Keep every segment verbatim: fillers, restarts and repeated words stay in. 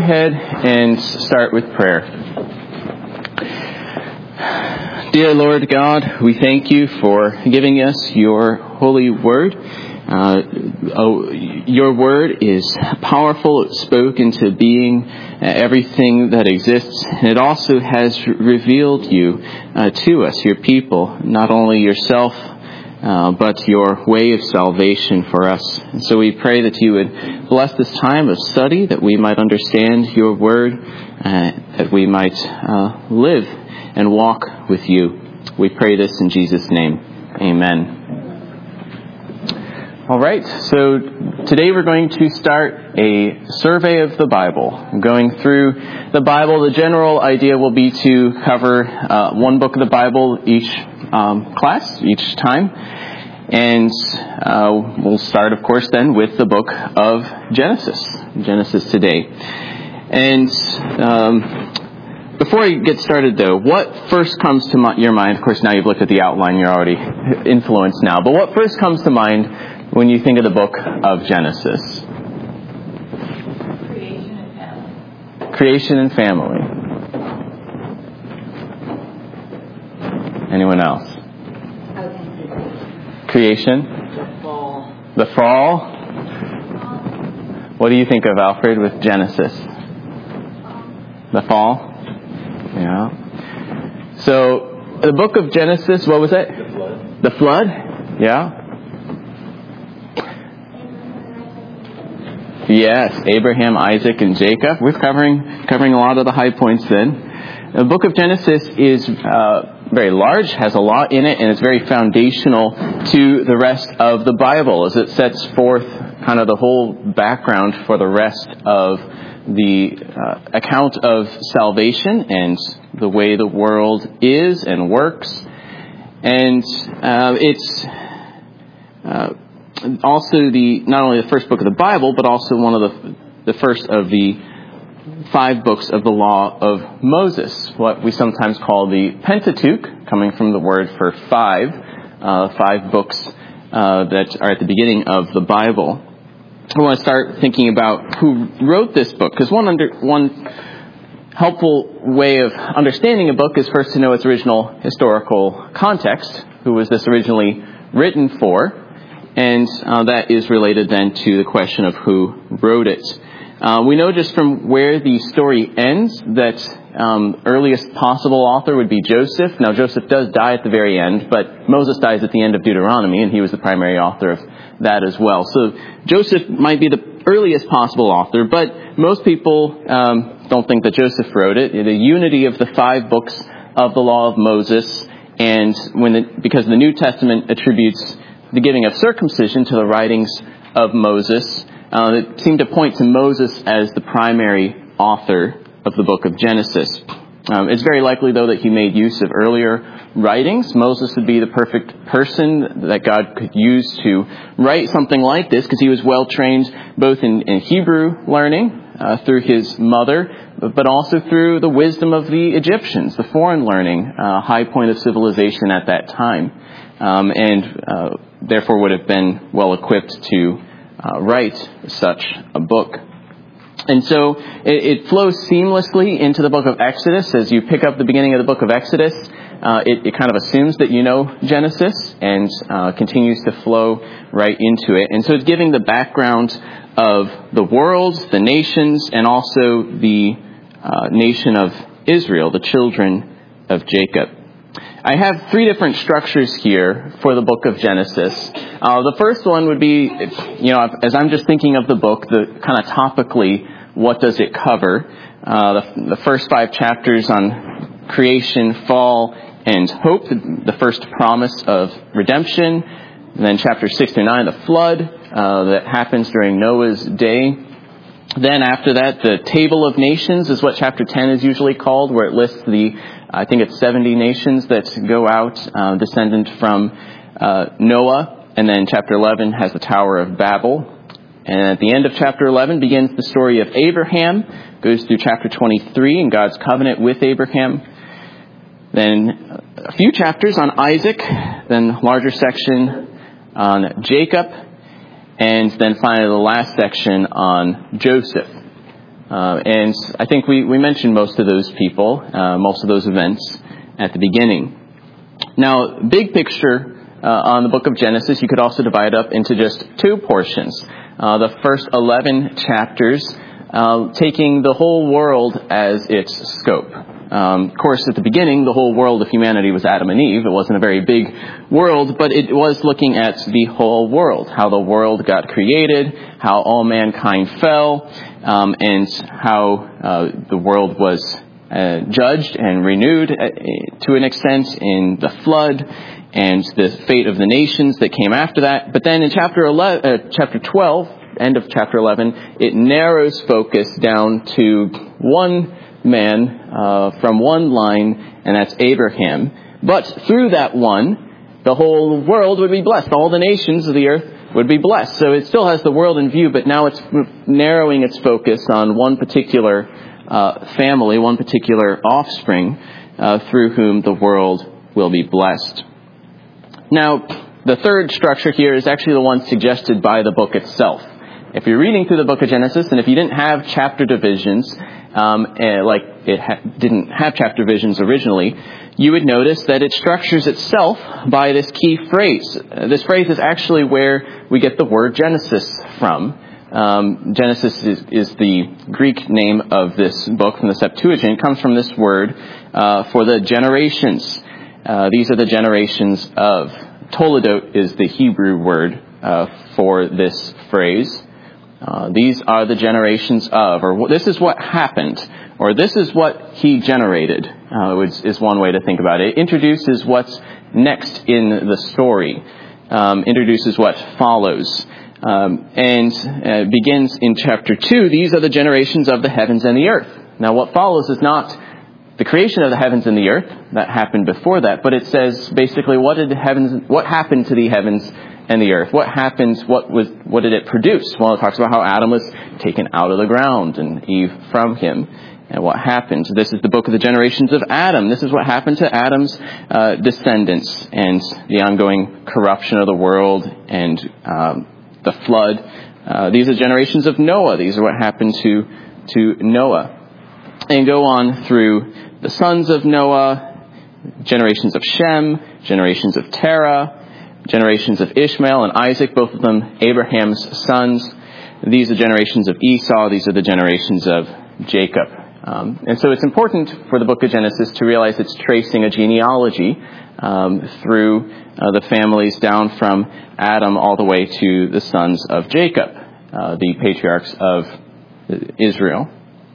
ahead and start with prayer. Dear Lord God, we thank you for giving us your holy word. Uh, oh, your word is powerful. It spoke into being uh, everything that exists. And it also has revealed you uh, to us, your people, not only yourself, uh, but your way of salvation for us. And so we pray that you would bless this time of study, that we might understand your word, uh, that we might uh, live and walk with you. We pray this in Jesus' name. Amen. All right, so today we're going to start a survey of the Bible. Going through the Bible, the general idea will be to cover uh, one book of the Bible each um, class, each time. And uh, we'll start, of course, then with the book of Genesis, Genesis today. And um, before I get started, though, what first comes to my, your mind? Of course, now you've looked at the outline, you're already influenced now. But what first comes to mind when you think of the book of Genesis? Creation and family. Creation and family. Anyone else? Creation. The fall. The fall. What do you think of, Alfred, with Genesis? The fall? Yeah. So, the book of Genesis, what was it? The flood. The flood? Yeah. Yes, Abraham, Isaac, and Jacob. We're covering covering a lot of the high points then. The book of Genesis is uh, very large, has a lot in it, and it's very foundational to the rest of the Bible as it sets forth kind of the whole background for the rest of the uh, account of salvation and the way the world is and works. And uh, it's uh, also the not only the first book of the Bible, but also one of the the first of the five books of the law of Moses, what we sometimes call the Pentateuch, coming from the word for five, uh, five books uh, that are at the beginning of the Bible. I want to start thinking about who wrote this book, because one under one helpful way of understanding a book is first to know its original historical context. Who was this originally written for? And uh, that is related then to the question of who wrote it. Uh, we know just from where the story ends that um, earliest possible author would be Joseph. Now, Joseph does die at the very end, but Moses dies at the end of Deuteronomy, and he was the primary author of that as well. So Joseph might be the earliest possible author, but most people um, don't think that Joseph wrote it. The unity of the five books of the law of Moses, and when the, because the New Testament attributes the giving of circumcision to the writings of Moses, uh, it seemed to point to Moses as the primary author of the book of Genesis. Um, it's very likely, though, that he made use of earlier writings. Moses would be the perfect person that God could use to write something like this, because he was well trained both in, in Hebrew learning uh, through his mother, but also through the wisdom of the Egyptians, the foreign learning, uh, high point of civilization at that time. Um, and uh, therefore would have been well equipped to uh, write such a book. And so it, it flows seamlessly into the book of Exodus. As you pick up the beginning of the book of Exodus, uh, it, it kind of assumes that you know Genesis and uh, continues to flow right into it. And so it's giving the background of the world, the nations, and also the uh, nation of Israel, the children of Jacob. I have three different structures here for the book of Genesis. Uh, the first one would be, you know, as I'm just thinking of the book, the kind of topically, what does it cover? Uh, the, the first five chapters on creation, fall, and hope, the, the first promise of redemption. And then chapters six through nine, the flood uh, that happens during Noah's day. Then after that, the Table of Nations is what chapter ten is usually called, where it lists the, I think it's seventy nations that go out, uh, descendant from uh, Noah. And then chapter eleven has the Tower of Babel. And at the end of chapter eleven begins the story of Abraham, goes through chapter twenty-three and God's covenant with Abraham. Then a few chapters on Isaac, then larger section on Jacob, and then finally the last section on Joseph. Uh, and I think we, we mentioned most of those people, uh, most of those events at the beginning. Now, big picture uh, on the book of Genesis, you could also divide up into just two portions. Uh, the first eleven chapters, uh, taking the whole world as its scope. Um, of course, at the beginning, the whole world of humanity was Adam and Eve. It wasn't a very big world, but it was looking at the whole world, how the world got created, how all mankind fell, um, and how uh, the world was uh, judged and renewed uh, to an extent in the flood and the fate of the nations that came after that. But then in chapter eleven, uh, chapter twelve, end of chapter eleven, it narrows focus down to one man uh, from one line, and that's Abraham. But through that one, the whole world would be blessed. All the nations of the earth would be blessed. So it still has the world in view, but now it's narrowing its focus on one particular uh, family, one particular offspring, uh, through whom the world will be blessed. Now, the third structure here is actually the one suggested by the book itself. If you're reading through the book of Genesis, and if you didn't have chapter divisions, um, like it ha- didn't have chapter divisions originally, you would notice that it structures itself by this key phrase. Uh, this phrase is actually where we get the word Genesis from. Um, Genesis is, is the Greek name of this book from the Septuagint. It comes from this word uh, for the generations. Uh, these are the generations of. Toledot is the Hebrew word uh, for this phrase. Uh, these are the generations of, or this is what happened, or this is what he generated, uh, is, is one way to think about it. It introduces what's next in the story, um, introduces what follows, um, and uh, begins in chapter two. These are the generations of the heavens and the earth. Now, what follows is not the creation of the heavens and the earth. That happened before that, but it says basically what did the heavens, what happened to the heavens and the earth? What happened? What was? What did it produce? Well, it talks about how Adam was taken out of the ground and Eve from him, and what happened. This is the book of the generations of Adam. This is what happened to Adam's uh, descendants and the ongoing corruption of the world and um, the flood. Uh, these are generations of Noah. These are what happened to to Noah, and go on through the sons of Noah, generations of Shem, generations of Terah, generations of Ishmael and Isaac, both of them Abraham's sons. These are generations of Esau. These are the generations of Jacob. Um, and so it's important for the book of Genesis to realize it's tracing a genealogy um, through uh, the families down from Adam all the way to the sons of Jacob, uh, the patriarchs of Israel.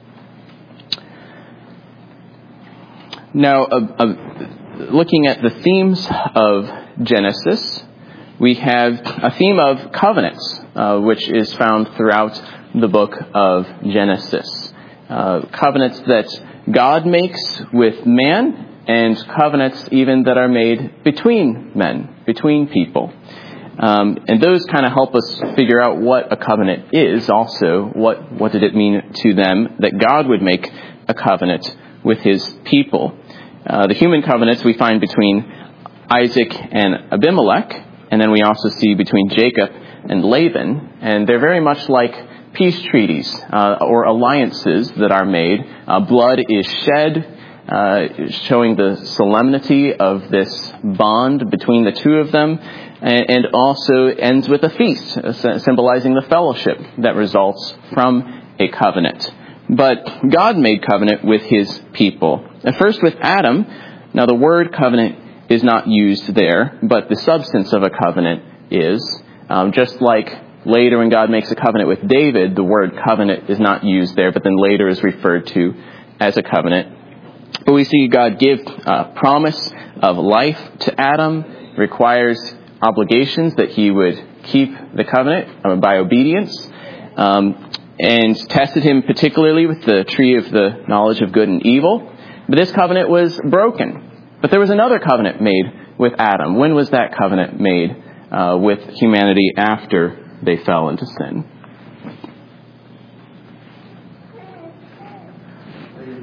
Now, uh, uh, looking at the themes of Genesis, we have a theme of covenants, uh, which is found throughout the book of Genesis. Uh, covenants that God makes with man, and covenants even that are made between men, between people. Um, and those kind of help us figure out what a covenant is also. What, what did it mean to them that God would make a covenant with his people? Uh, the human covenants we find between Isaac and Abimelech, and then we also see between Jacob and Laban, and they're very much like peace treaties uh, or alliances that are made. Uh, blood is shed, uh, showing the solemnity of this bond between the two of them, and, and also ends with a feast, uh, symbolizing the fellowship that results from a covenant. But God made covenant with his people. At first with Adam. Now the word covenant is not used there, but the substance of a covenant is. Um, just like later when God makes a covenant with David, the word covenant is not used there, but then later is referred to as a covenant. But we see God give a promise of life to Adam, requires obligations that he would keep the covenant uh, by obedience, um, and tested him particularly with the tree of the knowledge of good and evil. But this covenant was broken. But there was another covenant made with Adam. When was that covenant made uh, with humanity after they fell into sin?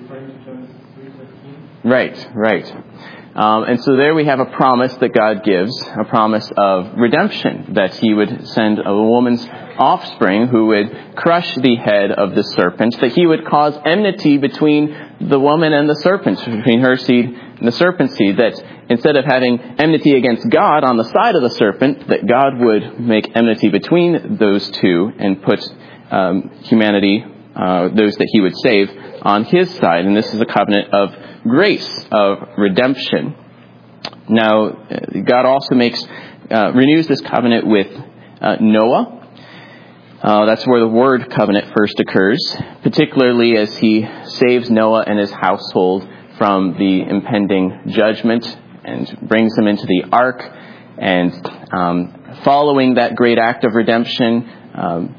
referring to Genesis three fifteen? Right, right. Um, and so there we have a promise that God gives, a promise of redemption, that he would send a woman's offspring who would crush the head of the serpent, that he would cause enmity between the woman and the serpent, between her seed and the serpent's seed, that instead of having enmity against God on the side of the serpent, that God would make enmity between those two and put um, humanity, uh, those that he would save, on his side. And this is a covenant of grace, of redemption. Now, God also makes, uh, renews this covenant with uh, Noah. Uh, that's where the word covenant first occurs, particularly as he saves Noah and his household from the impending judgment and brings them into the ark. And um, following that great act of redemption, um,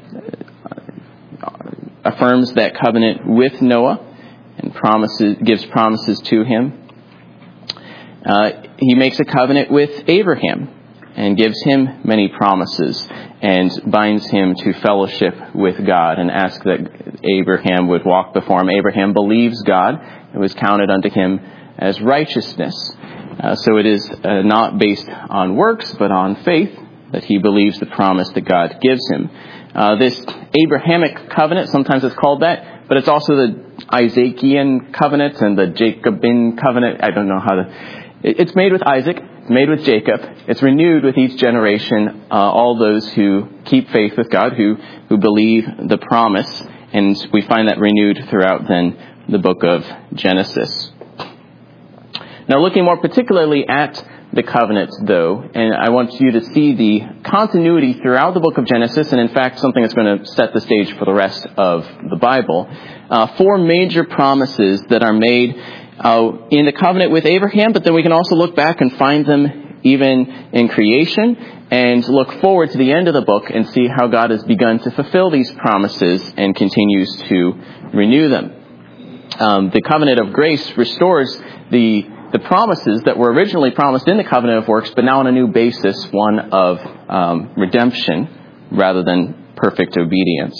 affirms that covenant with Noah and promises, gives promises to him. Uh, he makes a covenant with Abraham and gives him many promises and binds him to fellowship with God and asks that Abraham would walk before him. Abraham believes God. It was counted unto him as righteousness. Uh, so it is uh, not based on works, but on faith that he believes the promise that God gives him. Uh, this Abrahamic covenant, sometimes it's called that, but it's also the Isaacian covenant and the Jacobin covenant. I don't know how to... It's made with Isaac, it's made with Jacob. It's renewed with each generation, uh, all those who keep faith with God, who, who believe the promise. And we find that renewed throughout then the book of Genesis. Now, looking more particularly at the covenant, though, and I want you to see the continuity throughout the book of Genesis, and in fact, something that's going to set the stage for the rest of the Bible. Uh, four major promises that are made uh, in the covenant with Abraham, but then we can also look back and find them even in creation, and look forward to the end of the book and see how God has begun to fulfill these promises and continues to renew them. Um, the covenant of grace restores the the promises that were originally promised in the covenant of works, but now on a new basis, one of um, redemption rather than perfect obedience.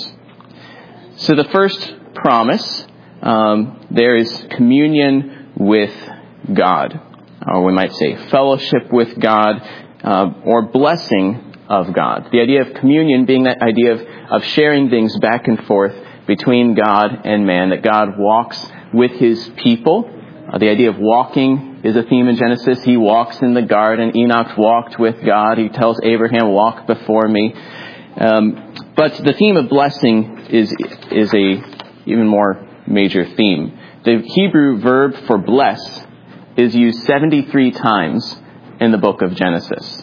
So the first promise, um, there is communion with God, or we might say fellowship with God, uh, or blessing of God. The idea of communion being that idea of, of sharing things back and forth between God and man, that God walks with his people. Uh, the idea of walking is a theme in Genesis. He walks in the garden. Enoch walked with God. He tells Abraham, walk before me. Um, but the theme of blessing is is a even more major theme. The Hebrew verb for bless is used seventy-three times in the book of Genesis.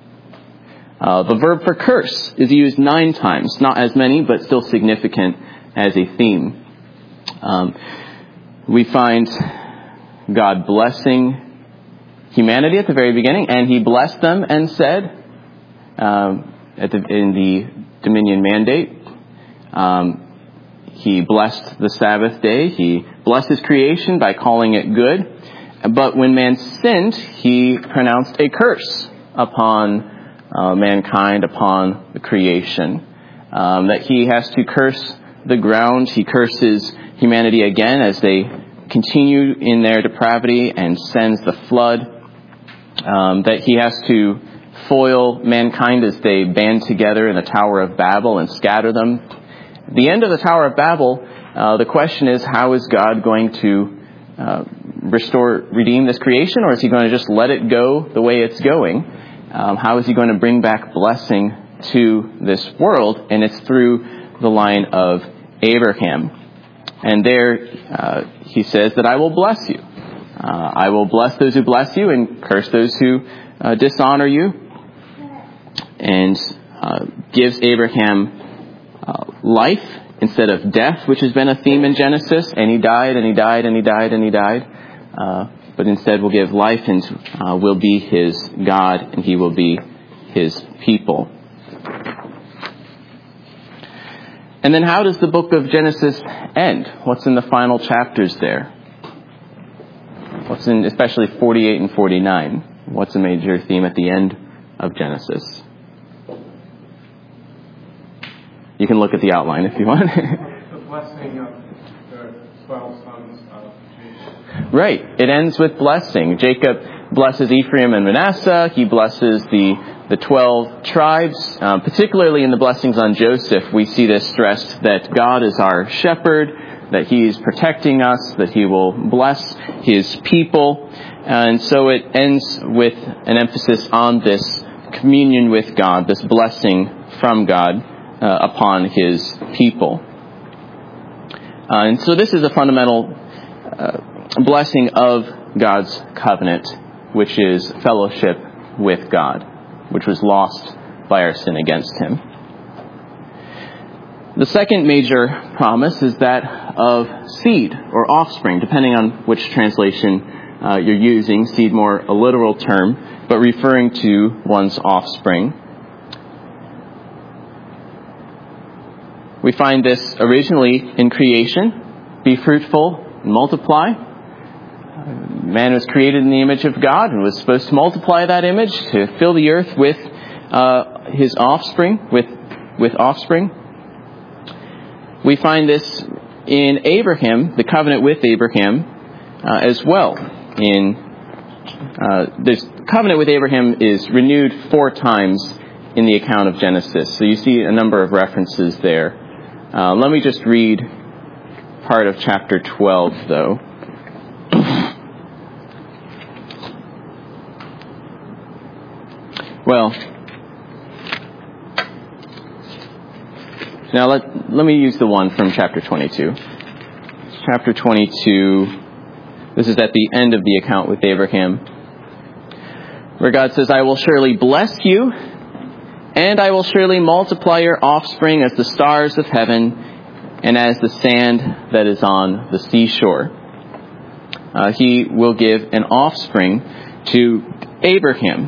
Uh, the verb for curse is used nine times. Not as many, but still significant as a theme. Um, we find God blessing humanity at the very beginning, and he blessed them and said, um, at the, in the Dominion Mandate, um, he blessed the Sabbath day. He blessed his creation by calling it good. But when man sinned, he pronounced a curse upon uh, mankind, upon the creation, um, that he has to curse the ground. He curses humanity again as they continue in their depravity and sends the flood, um, that he has to foil mankind as they band together in the Tower of Babel and scatter them. At the end of the Tower of Babel, uh, the question is, how is God going to uh, restore, redeem this creation, or is he going to just let it go the way it's going? Um, how is he going to bring back blessing to this world? And it's through the line of Abraham. And there uh, he says that I will bless you. Uh, I will bless those who bless you and curse those who uh, dishonor you. And uh, gives Abraham uh, life instead of death, which has been a theme in Genesis. And he died, and he died, and he died, and he died. Uh, but instead will give life and uh, will be his God, and he will be his people. And then how does the book of Genesis end? What's in the final chapters there? What's in especially forty-eight and forty-nine? What's a major theme at the end of Genesis? You can look at the outline if you want. The blessing of the twelve sons of Jacob. Right. It ends with blessing. Jacob blesses Ephraim and Manasseh. He blesses the, the twelve tribes. Um, particularly in the blessings on Joseph, we see this stressed that God is our shepherd, that he is protecting us, that he will bless his people. And so it ends with an emphasis on this communion with God, this blessing from God uh, upon his people. Uh, and so this is a fundamental uh, blessing of God's covenant, which is fellowship with God, which was lost by our sin against him. The second major promise is that of seed or offspring, depending on which translation uh, you're using. Seed, more a literal term, but referring to one's offspring. We find this originally in creation. Be fruitful and multiply. Man was created in the image of God and was supposed to multiply that image, to fill the earth with uh, his offspring, with, with offspring. We find this in Abraham, the covenant with Abraham uh, as well. In uh, this covenant with Abraham is renewed four times in the account of Genesis. So you see a number of references there. Uh, let me just read part of chapter twelve, though. Well, now let, let me use the one from chapter twenty-two. Chapter twenty-two, this is at the end of the account with Abraham, where God says, I will surely bless you, and I will surely multiply your offspring as the stars of heaven and as the sand that is on the seashore. Uh, he will give an offspring to Abraham.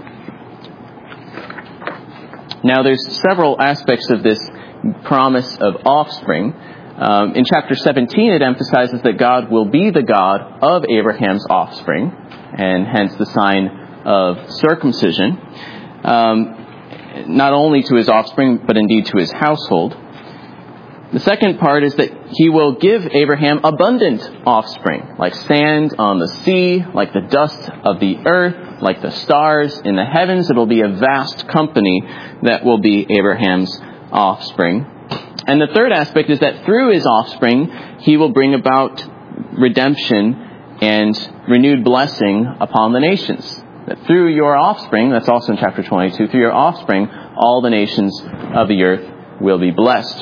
Now, there's several aspects of this promise of offspring. Um, in chapter seventeen, it emphasizes that God will be the God of Abraham's offspring, and hence the sign of circumcision, um, not only to his offspring, but indeed to his household. The second part is that he will give Abraham abundant offspring, like sand on the sea, like the dust of the earth, like the stars in the heavens. It will be a vast company that will be Abraham's offspring. And the third aspect is that through his offspring, he will bring about redemption and renewed blessing upon the nations. That through your offspring, that's also in chapter twenty-two, through your offspring, all the nations of the earth will be blessed.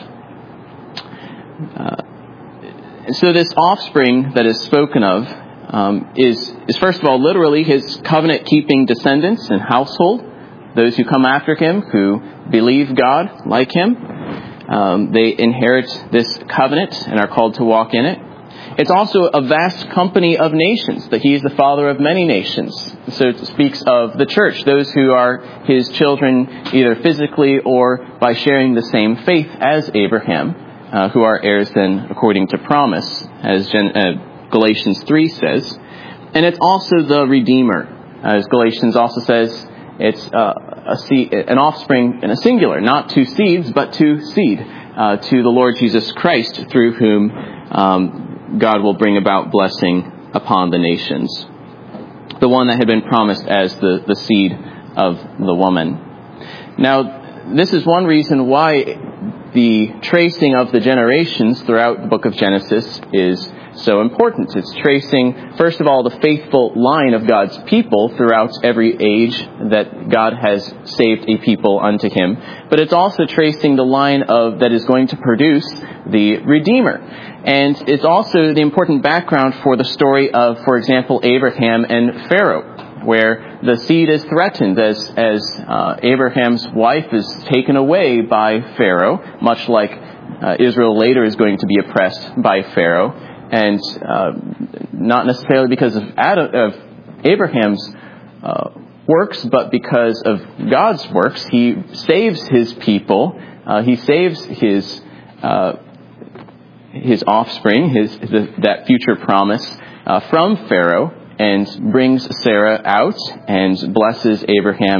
Uh, so this offspring that is spoken of um, is, is first of all literally his covenant-keeping descendants and household, those who come after him, who believe God like him. Um, they inherit this covenant and are called to walk in it. It's also a vast company of nations, that he is the father of many nations. So it speaks of the church, those who are his children either physically or by sharing the same faith as Abraham, uh, who are heirs then according to promise, as Gen- uh, Galatians three says. And it's also the Redeemer, as Galatians also says, it's uh, a seed, an offspring in a singular, not two seeds, but two seed, uh, to the Lord Jesus Christ, through whom um, God will bring about blessing upon the nations. The one that had been promised as the, the seed of the woman. Now, this is one reason why the tracing of the generations throughout the book of Genesis is so important. It's tracing, first of all, the faithful line of God's people throughout every age that God has saved a people unto him. But it's also tracing the line of that is going to produce the Redeemer. And it's also the important background for the story of, for example, Abraham and Pharaoh, where the seed is threatened as, as uh, Abraham's wife is taken away by Pharaoh, much like uh, Israel later is going to be oppressed by Pharaoh. And uh, not necessarily because of, Adam, of Abraham's uh, works, but because of God's works. He saves his people. Uh, he saves his uh, his offspring, his the, that future promise uh, from Pharaoh, and brings Sarah out and blesses Abraham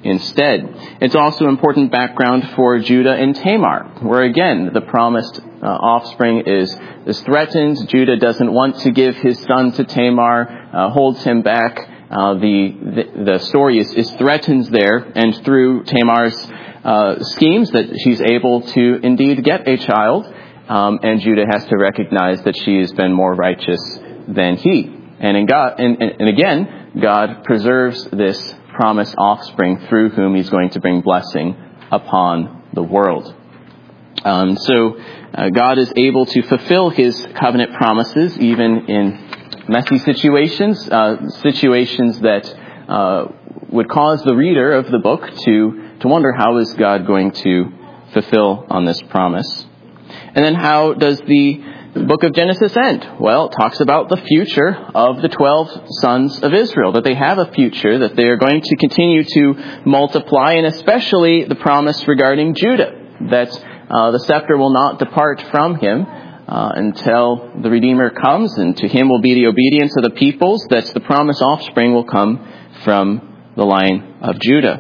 instead. It's also important background for Judah and Tamar, where again, the promised uh, offspring is, is threatened. Judah doesn't want to give his son to Tamar, uh, holds him back. Uh, the, the the story is, is threatened there, and through Tamar's uh, schemes that she's able to indeed get a child, um, and Judah has to recognize that she has been more righteous than he. And in God, and, and, and again, God preserves this promised offspring through whom he's going to bring blessing upon the world. Um, so uh, God is able to fulfill his covenant promises even in messy situations, uh, situations that uh, would cause the reader of the book to, to wonder, how is God going to fulfill on this promise? And then how does the book of Genesis end? Well, it talks about the future of the twelve sons of Israel, that they have a future, that they are going to continue to multiply, and especially the promise regarding Judah, that uh, the scepter will not depart from him uh, until the Redeemer comes, and to him will be the obedience of the peoples, that the promised offspring will come from the line of Judah.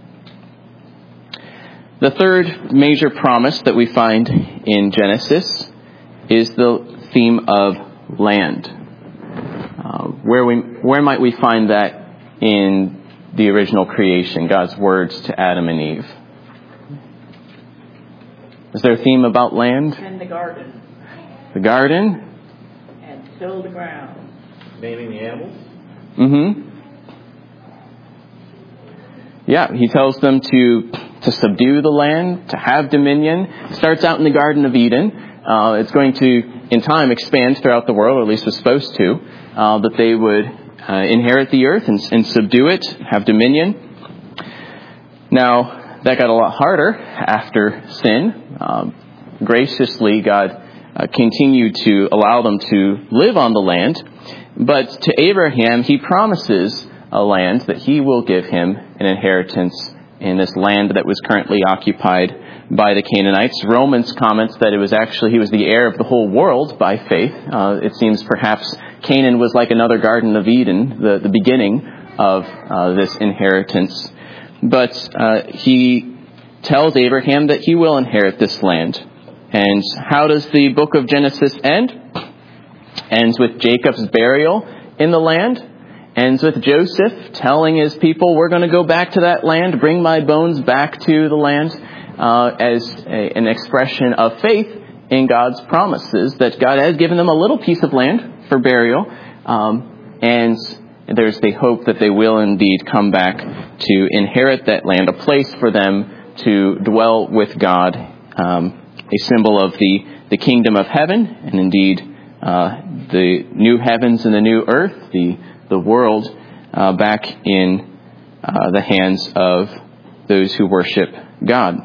The third major promise that we find in Genesis is the theme of land. Uh, where we, where might we find that in the original creation, God's words to Adam and Eve? Is there a theme about land? And the garden. The garden? And till the ground. Naming the animals? Mm-hmm. Yeah, he tells them to to subdue the land, to have dominion. Starts out in the Garden of Eden. Uh, it's going to, in time, expand throughout the world, or at least was supposed to, uh, that they would uh, inherit the earth and, and subdue it, have dominion. Now, that got a lot harder after sin. Um, graciously, God uh, continued to allow them to live on the land. But to Abraham, he promises a land that he will give him an inheritance in this land that was currently occupied by the Canaanites. Romans comments that it was actually, he was the heir of the whole world by faith. Uh, it seems perhaps Canaan was like another Garden of Eden, the, the beginning of uh, this inheritance. But uh, he tells Abraham that he will inherit this land. And how does the book of Genesis end? Ends with Jacob's burial in the land. Ends with Joseph telling his people, we're going to go back to that land, bring my bones back to the land, uh, as a, an expression of faith in God's promises, that God has given them a little piece of land for burial, um, and there's the hope that they will indeed come back to inherit that land, a place for them to dwell with God, um, a symbol of the, the kingdom of heaven, and indeed uh, the new heavens and the new earth, the the world uh, back in uh, the hands of those who worship God.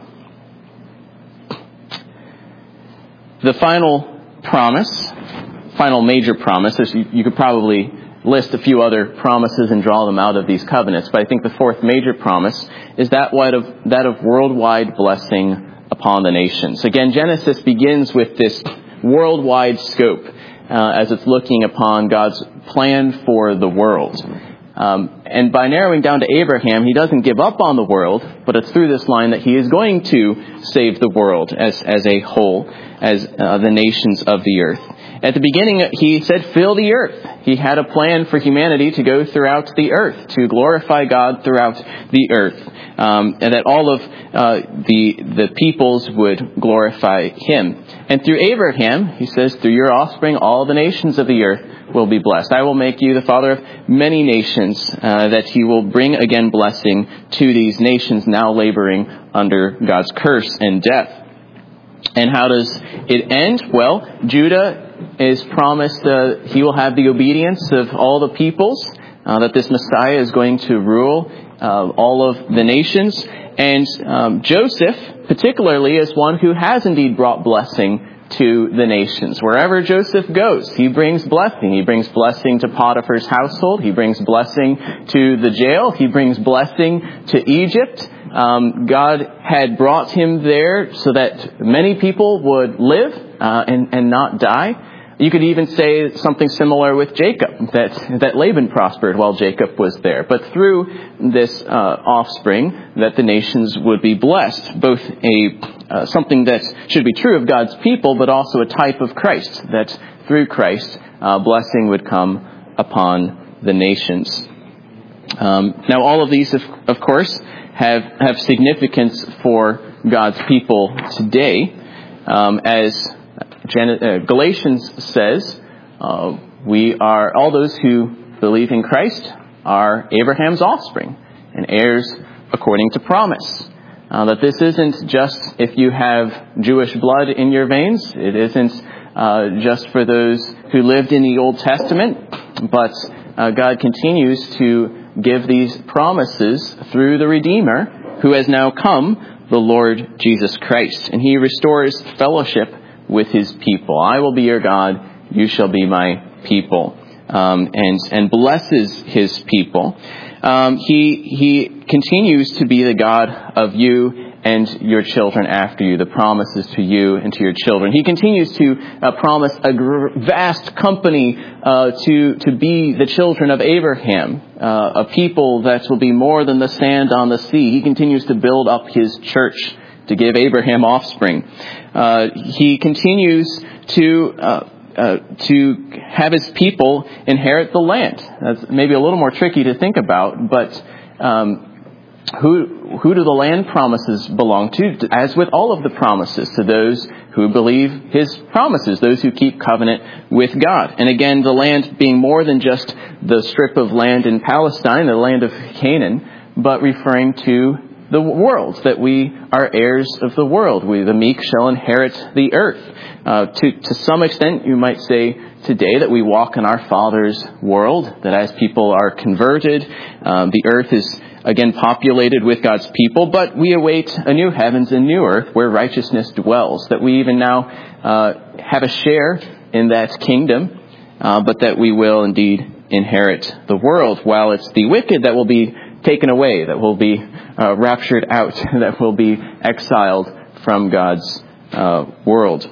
The final promise, final major promise, you, you could probably list a few other promises and draw them out of these covenants, but I think the fourth major promise is that of, that of worldwide blessing upon the nations. Again, Genesis begins with this worldwide scope, Uh, as it's looking upon God's plan for the world. Um, and by narrowing down to Abraham, he doesn't give up on the world, but it's through this line that he is going to save the world as, as a whole, as uh, the nations of the earth. At the beginning, he said, fill the earth. He had a plan for humanity to go throughout the earth, to glorify God throughout the earth, um, and that all of uh, the the peoples would glorify him. And through Abraham, he says, through your offspring, all the nations of the earth will be blessed. I will make you the father of many nations, uh, that he will bring again blessing to these nations now laboring under God's curse and death. And how does it end? Well, Judah is promised uh, he will have the obedience of all the peoples, uh, that this Messiah is going to rule uh, all of the nations. And um, Joseph, particularly, is one who has indeed brought blessing to the nations. Wherever Joseph goes, he brings blessing. He brings blessing to Potiphar's household. He brings blessing to the jail. He brings blessing to Egypt. Um, God had brought him there so that many people would live uh, and, and not die. You could even say something similar with Jacob, that, that Laban prospered while Jacob was there. But through this uh, offspring, that the nations would be blessed, both a uh, something that should be true of God's people, but also a type of Christ, that through Christ, uh, blessing would come upon the nations. Um, now, all of these, of, of course, have, have significance for God's people today. Um, as Gen- uh, Galatians says, uh, we are, all those who believe in Christ are Abraham's offspring and heirs according to promise. Uh, that this isn't just if you have Jewish blood in your veins. It isn't uh, just for those who lived in the Old Testament, but uh, God continues to give these promises through the Redeemer who has now come, the Lord Jesus Christ. And he restores fellowship with his people. I will be your God, you shall be my people. Um, and, and blesses his people. Um, he, he continues to be the God of you and your children after you, the promises to you and to your children. He continues to uh, promise a gr- vast company uh, to, to be the children of Abraham, uh, a people that will be more than the sand on the sea. He continues to build up his church to give Abraham offspring. Uh, he continues to uh, uh, to have his people inherit the land. That's maybe a little more tricky to think about, but um, who who do the land promises belong to? As with all of the promises, to those who believe his promises, those who keep covenant with God. And again, the land being more than just the strip of land in Palestine, the land of Canaan, but referring to the world, that we are heirs of the world. We, the meek, shall inherit the earth. Uh, to, to some extent, you might say today that we walk in our Father's world, that as people are converted, um, the earth is again populated with God's people, but we await a new heavens and new earth where righteousness dwells, that we even now uh, have a share in that kingdom, uh, but that we will indeed inherit the world, while it's the wicked that will be taken away, that will be uh, raptured out, that will be exiled from God's uh, world.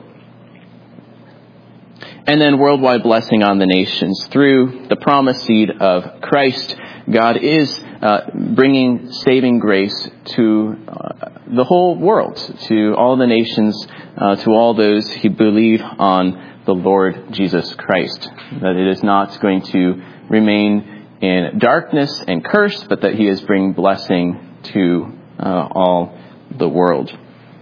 And then worldwide blessing on the nations. Through the promised seed of Christ, God is uh, bringing saving grace to uh, the whole world, to all the nations, uh, to all those who believe on the Lord Jesus Christ. That it is not going to remain in darkness and curse, but that he is bringing blessing to uh, all the world.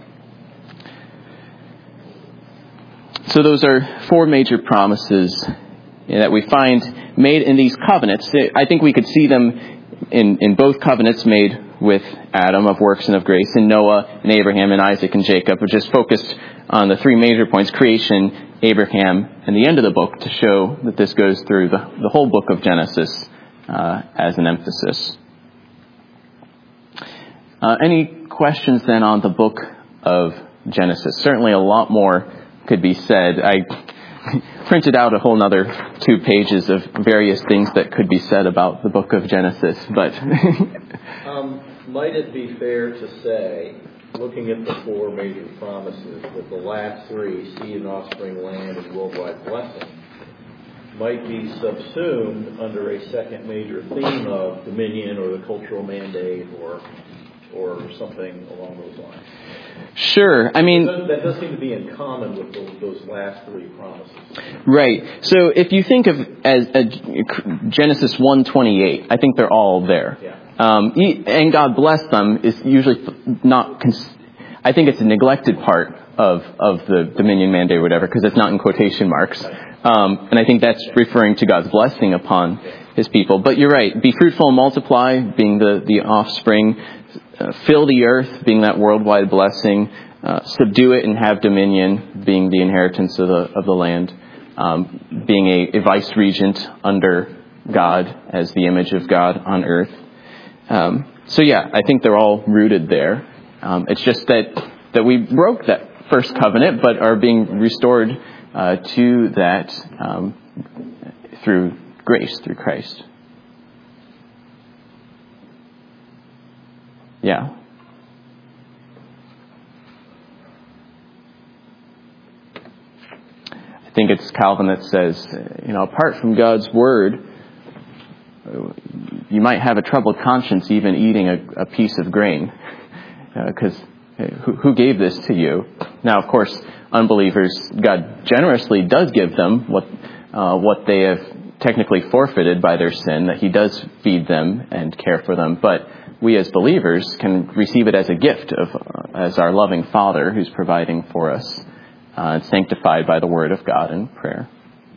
So those are four major promises that we find made in these covenants. I think we could see them in, in both covenants made with Adam of works and of grace, and Noah and Abraham and Isaac and Jacob, which is focused on the three major points: creation, Abraham, and the end of the book, to show that this goes through the, the whole book of Genesis uh, as an emphasis. Uh, any questions then on the book of Genesis? Certainly a lot more could be said. I printed out a whole nother two pages of various things that could be said about the book of Genesis, but um, might it be fair to say, looking at the four major promises, that the last three, seed and offspring, land, and worldwide blessing, might be subsumed under a second major theme of dominion or the cultural mandate or or something along those lines? Sure. I mean, that, that does seem to be in common with those, those last three promises. Right. So if you think of as a Genesis one twenty-eight, I think they're all there. Yeah. Um, and God bless them is usually not. Cons- I think it's a neglected part of of the dominion mandate or whatever, because it's not in quotation marks. Um, and I think that's referring to God's blessing upon his people. But you're right. Be fruitful and multiply, being the the offspring. Uh, fill the earth, being that worldwide blessing. Uh, subdue it and have dominion, being the inheritance of the of the land. Um, being a, a vice regent under God as the image of God on earth. Um, so yeah, I think they're all rooted there. Um, it's just that that we broke that first covenant, but are being restored uh, to that um, through grace, through Christ. Yeah. I think think it's Calvin that says, you know, apart from God's word, you might have a troubled conscience even eating a, a piece of grain, because uh, who, who gave this to you? Now, of course, unbelievers, God generously does give them what uh, what they have technically forfeited by their sin, that he does feed them and care for them. But we as believers can receive it as a gift of uh, as our loving Father who's providing for us, uh, and sanctified by the word of God in prayer.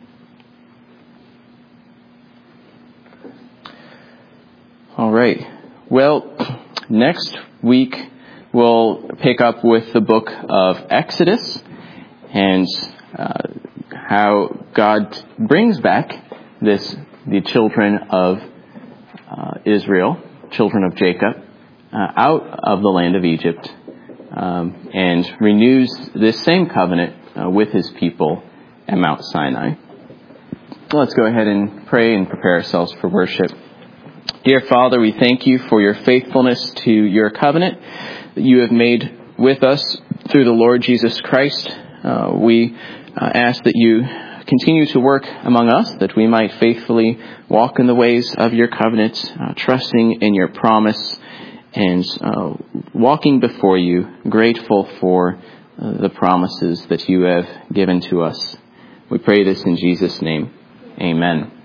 All right. Well, next week we'll pick up with the book of Exodus and uh, how God brings back this the children of uh, Israel, children of Jacob, uh, out of the land of Egypt, um, and renews this same covenant uh, with his people at Mount Sinai. Let's go ahead and pray and prepare ourselves for worship. Dear Father, we thank you for your faithfulness to your covenant that you have made with us through the Lord Jesus Christ. Uh, we uh, ask that you continue to work among us, that we might faithfully walk in the ways of your covenant, uh, trusting in your promise, and uh, walking before you, grateful for uh, the promises that you have given to us. We pray this in Jesus' name. Amen.